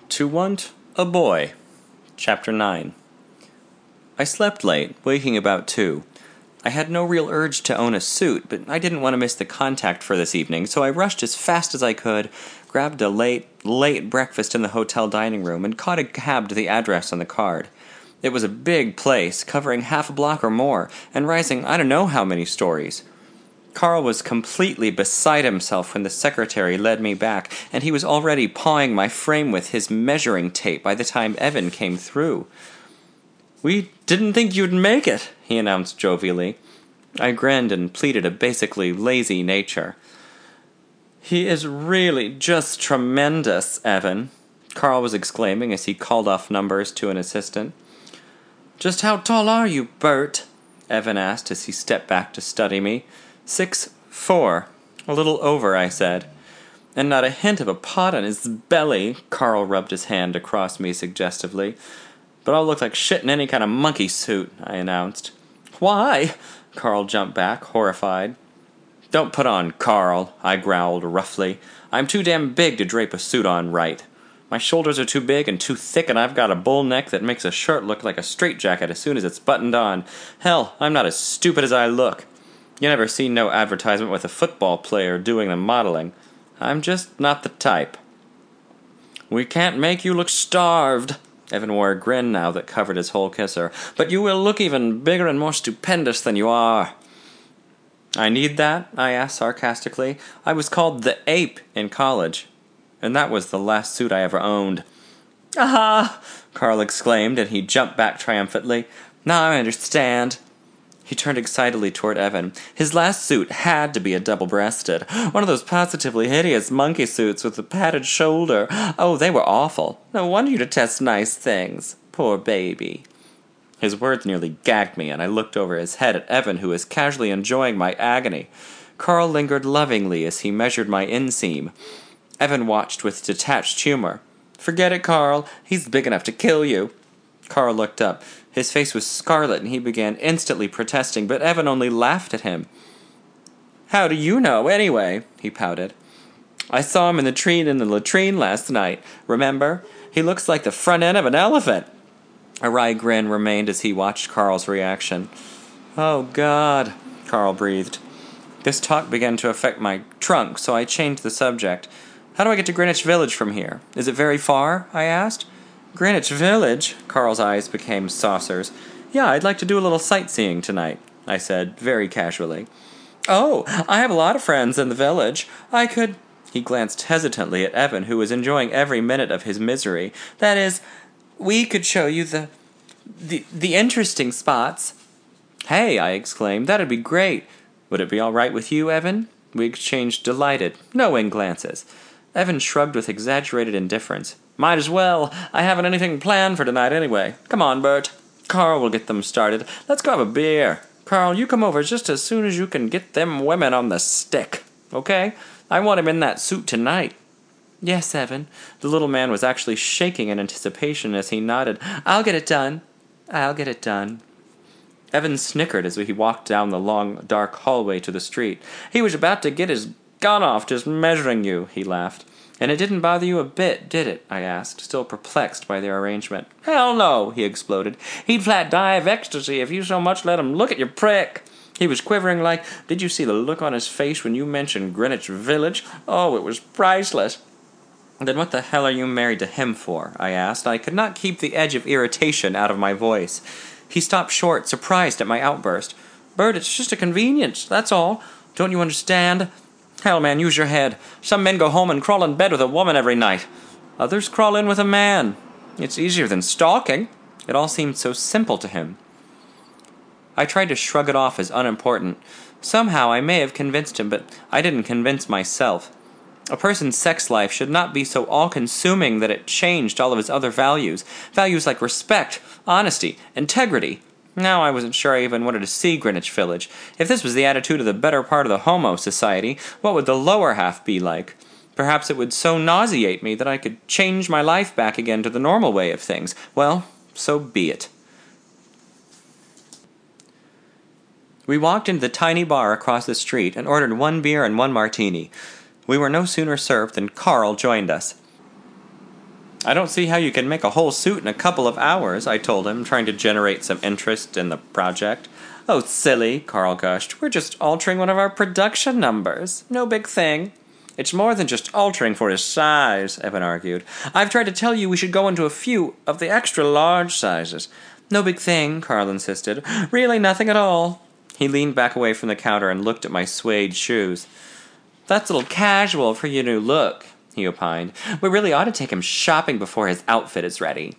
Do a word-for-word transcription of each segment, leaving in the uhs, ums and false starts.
To Want a Boy. Chapter nine. I slept late, waking about two. I had no real urge to own a suit, but I didn't want to miss the contact for this evening, so I rushed as fast as I could, grabbed a late, late breakfast in the hotel dining room, and caught a cab to the address on the card. It was a big place, covering half a block or more, and rising I don't know how many stories. Carl was completely beside himself when the secretary led me back, and he was already pawing my frame with his measuring tape by the time Evan came through. "We didn't think you'd make it," he announced jovially. I grinned and pleaded a basically lazy nature. "He is really just tremendous, Evan," Carl was exclaiming as he called off numbers to an assistant. "Just how tall are you, Bert?" Evan asked as he stepped back to study me. Six, four. A little over, I said. "And not a hint of a pot on his belly," Carl rubbed his hand across me suggestively. "But I'll look like shit in any kind of monkey suit," I announced. "Why?" Carl jumped back, horrified. "Don't put on, Carl," I growled roughly. "I'm too damn big to drape a suit on right. My shoulders are too big and too thick, and I've got a bull neck that makes a shirt look like a straitjacket as soon as it's buttoned on. Hell, I'm not as stupid as I look. You never see no advertisement with a football player doing the modeling. I'm just not the type." "We can't make you look starved." Evan wore a grin now that covered his whole kisser. "But you will look even bigger and more stupendous than you are." "I need that?" I asked sarcastically. "I was called the Ape in college, and that was the last suit I ever owned." "Aha!" Carl exclaimed, and he jumped back triumphantly. "Now I understand." He turned excitedly toward Evan. His last suit had to be a double-breasted. One of those positively hideous monkey suits with a padded shoulder. Oh, they were awful. No wonder you detest nice things. Poor baby. His words nearly gagged me, and I looked over his head at Evan, who was casually enjoying my agony. Carl lingered lovingly as he measured my inseam. Evan watched with detached humor. "Forget it, Carl. He's big enough to kill you." Carl looked up. His face was scarlet, and he began instantly protesting, but Evan only laughed at him. "How do you know, anyway?" he pouted. "I saw him in the tree in the latrine last night. Remember? He looks like the front end of an elephant." A wry grin remained as he watched Carl's reaction. "Oh, God," Carl breathed. This talk began to affect my trunk, so I changed the subject. "How do I get to Greenwich Village from here? Is it very far?" I asked. "Greenwich Village?" Carl's eyes became saucers. "Yeah, I'd like to do a little sightseeing tonight," I said, very casually. "Oh, I have a lot of friends in the village. I could—" He glanced hesitantly at Evan, who was enjoying every minute of his misery. "That is, we could show you the... the, the interesting spots." "Hey," I exclaimed, "that'd be great. Would it be all right with you, Evan?" We exchanged delighted, knowing glances. Evan shrugged with exaggerated indifference. "Might as well. I haven't anything planned for tonight anyway. Come on, Bert. Carl will get them started. Let's go have a beer. Carl, you come over just as soon as you can get them women on the stick. Okay? I want him in that suit tonight." "Yes, Evan." The little man was actually shaking in anticipation as he nodded. "I'll get it done. I'll get it done." Evan snickered as he walked down the long, dark hallway to the street. "He was about to get his gun off just measuring you," he laughed. "And it didn't bother you a bit, did it?" I asked, still perplexed by their arrangement. "Hell no," he exploded. "He'd flat die of ecstasy if you so much let him look at your prick. He was quivering like, did you see the look on his face when you mentioned Greenwich Village? Oh, it was priceless." "Then what the hell are you married to him for?" I asked. I could not keep the edge of irritation out of my voice. He stopped short, surprised at my outburst. "Bert, it's just a convenience, that's all. Don't you understand? Hell, man, use your head. Some men go home and crawl in bed with a woman every night. Others crawl in with a man. It's easier than stalking." It all seemed so simple to him. I tried to shrug it off as unimportant. Somehow I may have convinced him, but I didn't convince myself. A person's sex life should not be so all-consuming that it changed all of his other values. Values like respect, honesty, integrity. Now I wasn't sure I even wanted to see Greenwich Village. If this was the attitude of the better part of the homo society, what would the lower half be like? Perhaps it would so nauseate me that I could change my life back again to the normal way of things. Well, so be it. We walked into the tiny bar across the street and ordered one beer and one martini. We were no sooner served than Carl joined us. I don't see how you can make a whole suit in a couple of hours, I told him, trying to generate some interest in the project. Oh, silly, Carl gushed. We're just altering one of our production numbers. No big thing. It's more than just altering for his size, Evan argued. I've tried to tell you we should go into a few of the extra large sizes. No big thing, Carl insisted. Really nothing at all. He leaned back away from the counter and looked at my suede shoes. That's a little casual for your new look, he opined. We really ought to take him shopping before his outfit is ready.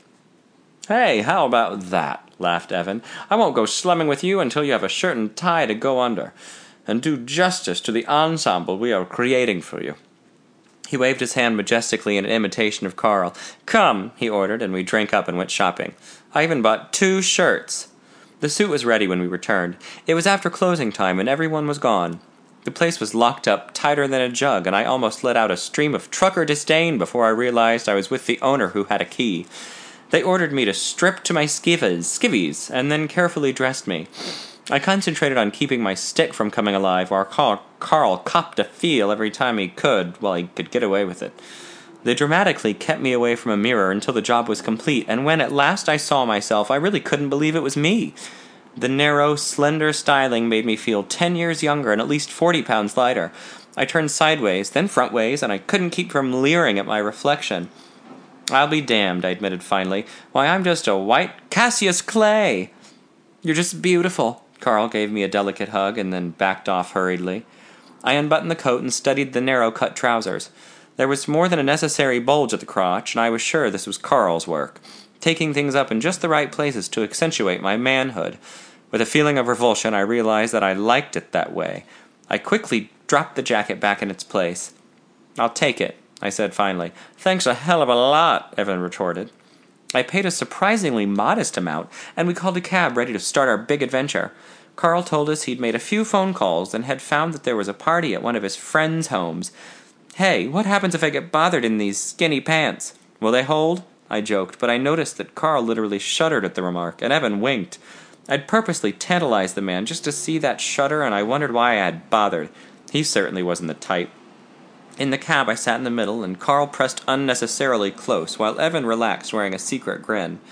Hey, how about that? Laughed Evan. I won't go slumming with you until you have a shirt and tie to go under, and do justice to the ensemble we are creating for you. He waved his hand majestically in imitation of Carl. Come, he ordered, and we drank up and went shopping. I even bought two shirts. The suit was ready when we returned. It was after closing time, and everyone was gone. The place was locked up tighter than a jug, and I almost let out a stream of trucker disdain before I realized I was with the owner who had a key. They ordered me to strip to my skivvies, skivvies, and then carefully dressed me. I concentrated on keeping my stick from coming alive, while Carl, Carl copped a feel every time he could, while he could get away with it. They dramatically kept me away from a mirror until the job was complete, and when at last I saw myself, I really couldn't believe it was me. The narrow, slender styling made me feel ten years younger and at least forty pounds lighter. I turned sideways, then frontways, and I couldn't keep from leering at my reflection. I'll be damned, I admitted finally. Why, I'm just a white Cassius Clay. You're just beautiful. Carl gave me a delicate hug and then backed off hurriedly. I unbuttoned the coat and studied the narrow-cut trousers. There was more than a necessary bulge at the crotch, and I was sure this was Carl's work, taking things up in just the right places to accentuate my manhood. With a feeling of revulsion, I realized that I liked it that way. I quickly dropped the jacket back in its place. I'll take it, I said finally. Thanks a hell of a lot, Evan retorted. I paid a surprisingly modest amount, and we called a cab ready to start our big adventure. Carl told us he'd made a few phone calls and had found that there was a party at one of his friends' homes. Hey, what happens if I get bothered in these skinny pants? Will they hold? I joked, but I noticed that Carl literally shuddered at the remark, and Evan winked. I'd purposely tantalized the man just to see that shudder, and I wondered why I had bothered. He certainly wasn't the type. In the cab, I sat in the middle, and Carl pressed unnecessarily close, while Evan relaxed, wearing a secret grin.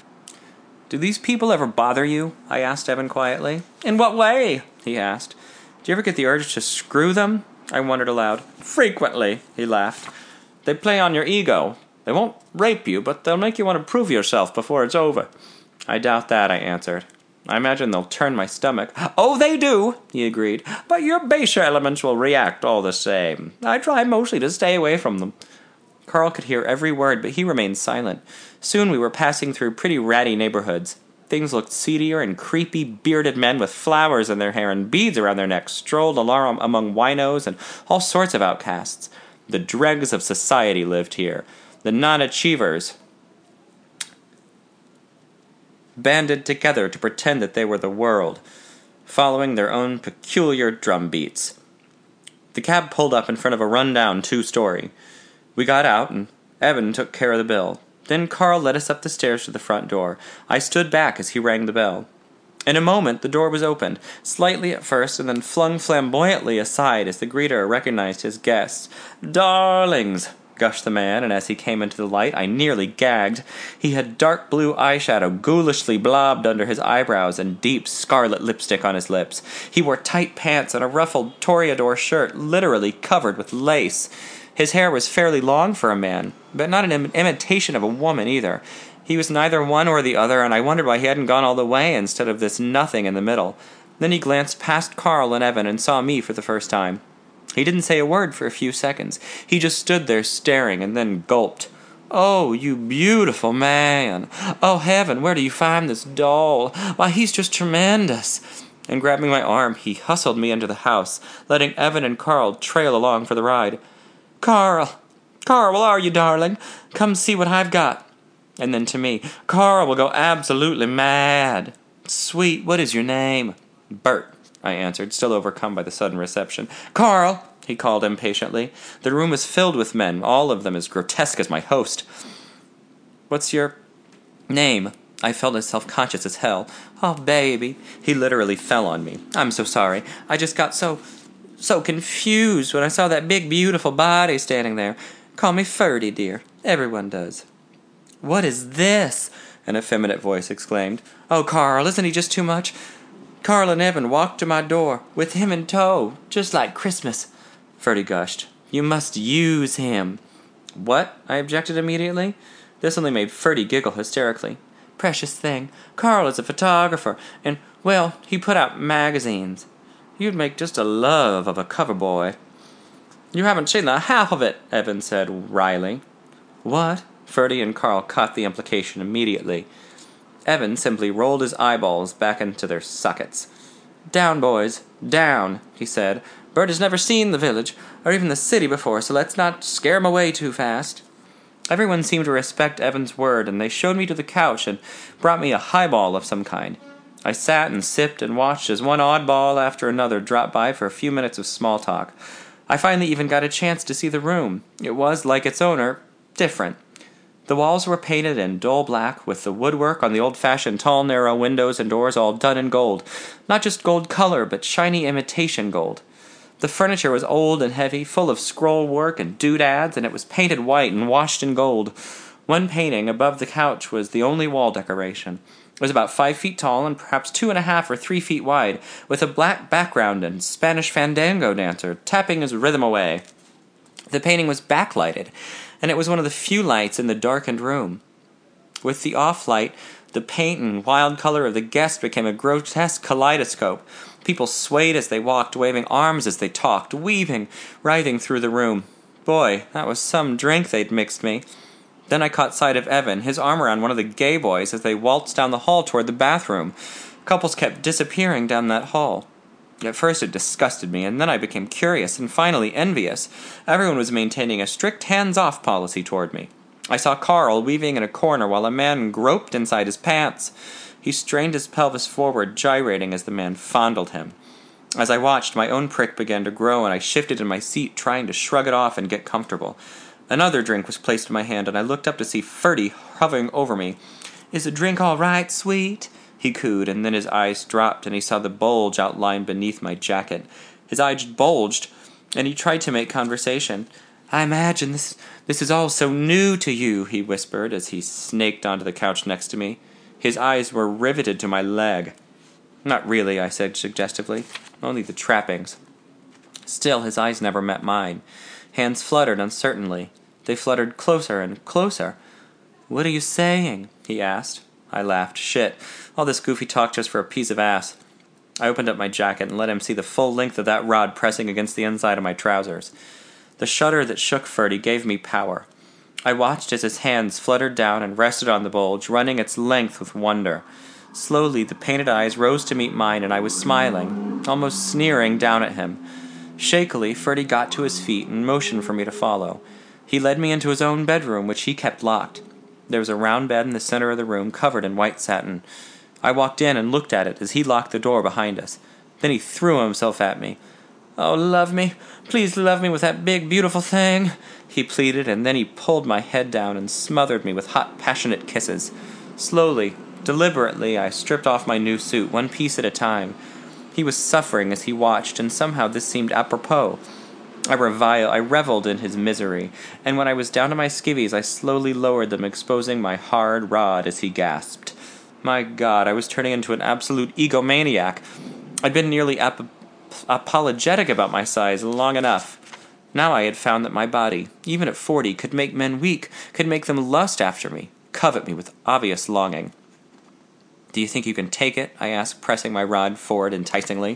Do these people ever bother you? I asked Evan quietly. In what way? He asked. Do you ever get the urge to screw them? I wondered aloud. Frequently, he laughed. They play on your ego. They won't rape you, but they'll make you want to prove yourself before it's over. I doubt that, I answered. I imagine they'll turn my stomach. Oh, they do, he agreed. But your baser elements will react all the same. I try mostly to stay away from them. Carl could hear every word, but he remained silent. Soon we were passing through pretty ratty neighborhoods. Things looked seedier, and creepy, bearded men with flowers in their hair and beads around their necks strolled along among winos and all sorts of outcasts. The dregs of society lived here. The non-achievers banded together to pretend that they were the world, following their own peculiar drum beats. The cab pulled up in front of a run-down two-story. We got out, and Evan took care of the bill. Then Carl led us up the stairs to the front door. I stood back as he rang the bell. In a moment, the door was opened, slightly at first, and then flung flamboyantly aside as the greeter recognized his guests. "Darlings!" gushed the man, and as he came into the light, I nearly gagged. He had dark blue eyeshadow ghoulishly blobbed under his eyebrows and deep scarlet lipstick on his lips. He wore tight pants and a ruffled toreador shirt literally covered with lace. His hair was fairly long for a man, but not an im- imitation of a woman either. He was neither one or the other, and I wondered why he hadn't gone all the way instead of this nothing in the middle. Then he glanced past Carl and Evan and saw me for the first time. He didn't say a word for a few seconds. He just stood there staring and then gulped. "Oh, you beautiful man! Oh, heaven, where do you find this doll? Why, he's just tremendous!" And grabbing my arm, he hustled me into the house, letting Evan and Carl trail along for the ride. "Carl! Carl, where are you, darling? Come see what I've got." And then to me, "Carl will go absolutely mad." "Sweet, what is your name?" "Bert," I answered, still overcome by the sudden reception. "Carl!" he called impatiently. The room was filled with men, all of them as grotesque as my host. "What's your name?" I felt as self-conscious as hell. "Oh, baby." He literally fell on me. "I'm so sorry. I just got so, so confused when I saw that big, beautiful body standing there. Call me Ferdy, dear. Everyone does." "What is this?" an effeminate voice exclaimed. "Oh, Carl, isn't he just too much? Carl and Evan walked to my door, with him in tow, just like Christmas," Ferdy gushed. "You must use him." "What?" I objected immediately. This only made Ferdy giggle hysterically. "Precious thing. Carl is a photographer, and, well, he put out magazines. You'd make just a love of a cover boy." "You haven't seen the half of it," Evan said wryly. "What?" Ferdy and Carl caught the implication immediately. Evan simply rolled his eyeballs back into their sockets. "Down, boys, down," he said. "Bert has never seen the village, or even the city before, so let's not scare him away too fast." Everyone seemed to respect Evan's word, and they showed me to the couch and brought me a highball of some kind. I sat and sipped and watched as one oddball after another dropped by for a few minutes of small talk. I finally even got a chance to see the room. It was, like its owner, different. The walls were painted in dull black, with the woodwork on the old-fashioned tall, narrow windows and doors all done in gold. Not just gold color, but shiny imitation gold. The furniture was old and heavy, full of scroll work and doodads, and it was painted white and washed in gold. One painting above the couch was the only wall decoration. It was about five feet tall and perhaps two and a half or three feet wide, with a black background and Spanish fandango dancer tapping his rhythm away. The painting was backlighted, and it was one of the few lights in the darkened room. With the off light, the paint and wild color of the guest became a grotesque kaleidoscope. People swayed as they walked, waving arms as they talked, weaving, writhing through the room. Boy, that was some drink they'd mixed me. Then I caught sight of Evan, his arm around one of the gay boys as they waltzed down the hall toward the bathroom. Couples kept disappearing down that hall. At first it disgusted me, and then I became curious and finally envious. Everyone was maintaining a strict hands-off policy toward me. I saw Carl weaving in a corner while a man groped inside his pants. He strained his pelvis forward, gyrating as the man fondled him. As I watched, my own prick began to grow, and I shifted in my seat, trying to shrug it off and get comfortable. Another drink was placed in my hand, and I looked up to see Ferdy hovering over me. "Is the drink all right, sweet?" he cooed, and then his eyes dropped, and he saw the bulge outlined beneath my jacket. His eyes bulged, and he tried to make conversation. "I imagine this this is all so new to you," he whispered as he snaked onto the couch next to me. His eyes were riveted to my leg. "Not really," I said suggestively. "Only the trappings." Still, his eyes never met mine. Hands fluttered uncertainly. They fluttered closer and closer. "What are you saying?" he asked. I laughed. Shit, all this goofy talk just for a piece of ass. I opened up my jacket and let him see the full length of that rod pressing against the inside of my trousers. The shudder that shook Ferdy gave me power. I watched as his hands fluttered down and rested on the bulge, running its length with wonder. Slowly, the painted eyes rose to meet mine, and I was smiling, almost sneering down at him. Shakily, Ferdy got to his feet and motioned for me to follow. He led me into his own bedroom, which he kept locked. There was a round bed in the center of the room, covered in white satin. I walked in and looked at it as he locked the door behind us. Then he threw himself at me. "Oh, love me. Please love me with that big, beautiful thing," he pleaded, and then he pulled my head down and smothered me with hot, passionate kisses. Slowly, deliberately, I stripped off my new suit, one piece at a time. He was suffering as he watched, and somehow this seemed apropos. I revile, I reveled in his misery, and when I was down to my skivvies, I slowly lowered them, exposing my hard rod as he gasped. My God, I was turning into an absolute egomaniac. I'd been nearly ap- apologetic about my size long enough. Now I had found that my body, even at forty, could make men weak, could make them lust after me, covet me with obvious longing. "Do you think you can take it?" I asked, pressing my rod forward enticingly.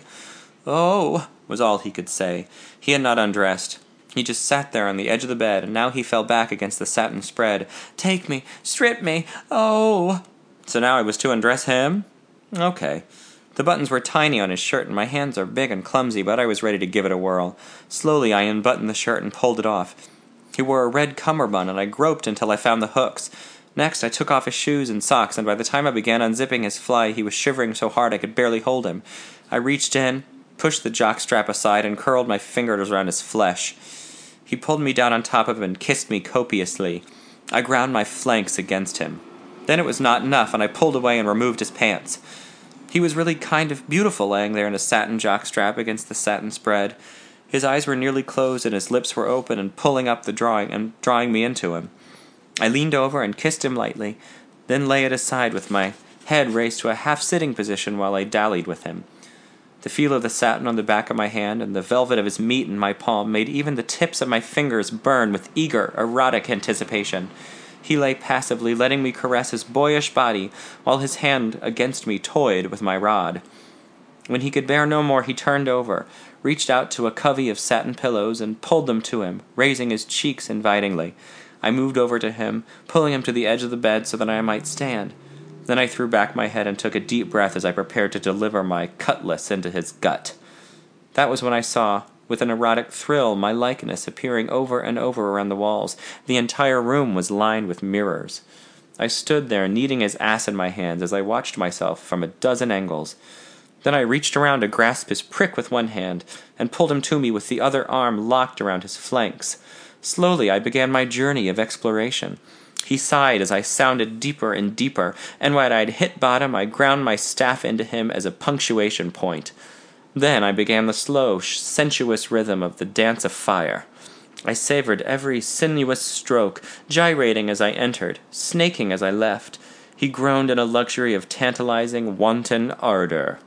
"Oh," was all he could say. He had not undressed. He just sat there on the edge of the bed, and now he fell back against the satin spread. "Take me, strip me, oh!" So now I was to undress him? Okay. The buttons were tiny on his shirt, and my hands are big and clumsy, but I was ready to give it a whirl. Slowly I unbuttoned the shirt and pulled it off. He wore a red cummerbund, and I groped until I found the hooks. Next, I took off his shoes and socks, and by the time I began unzipping his fly, he was shivering so hard I could barely hold him. I reached in, pushed the jockstrap aside, and curled my fingers around his flesh. He pulled me down on top of him and kissed me copiously. I ground my flanks against him. Then it was not enough, and I pulled away and removed his pants. He was really kind of beautiful laying there in a satin jockstrap against the satin spread. His eyes were nearly closed and his lips were open and pulling up the drawing and drawing me into him. I leaned over and kissed him lightly, then lay it aside with my head raised to a half-sitting position while I dallied with him. The feel of the satin on the back of my hand and the velvet of his meat in my palm made even the tips of my fingers burn with eager, erotic anticipation. He lay passively, letting me caress his boyish body, while his hand against me toyed with my rod. When he could bear no more, he turned over, reached out to a covey of satin pillows, and pulled them to him, raising his cheeks invitingly. I moved over to him, pulling him to the edge of the bed so that I might stand. Then I threw back my head and took a deep breath as I prepared to deliver my cutlass into his gut. That was when I saw, with an erotic thrill, my likeness appearing over and over around the walls. The entire room was lined with mirrors. I stood there, kneading his ass in my hands as I watched myself from a dozen angles. Then I reached around to grasp his prick with one hand and pulled him to me with the other arm locked around his flanks. Slowly I began my journey of exploration. He sighed as I sounded deeper and deeper, and when I'd hit bottom, I ground my staff into him as a punctuation point. Then I began the slow, sensuous rhythm of the dance of fire. I savored every sinuous stroke, gyrating as I entered, snaking as I left. He groaned in a luxury of tantalizing, wanton ardor.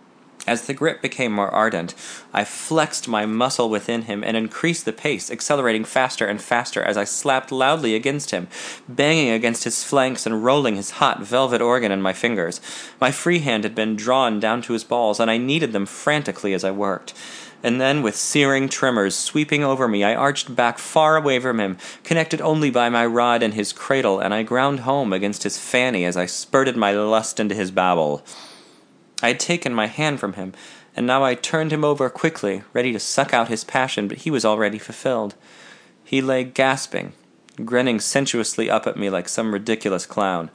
As the grip became more ardent, I flexed my muscle within him and increased the pace, accelerating faster and faster as I slapped loudly against him, banging against his flanks and rolling his hot velvet organ in my fingers. My free hand had been drawn down to his balls, and I kneaded them frantically as I worked. And then, with searing tremors sweeping over me, I arched back far away from him, connected only by my rod and his cradle, and I ground home against his fanny as I spurted my lust into his bowel. I had taken my hand from him, and now I turned him over quickly, ready to suck out his passion, but he was already fulfilled. He lay gasping, grinning sensuously up at me like some ridiculous clown.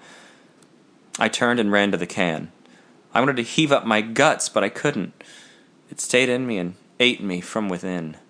I turned and ran to the can. I wanted to heave up my guts, but I couldn't. It stayed in me and ate me from within.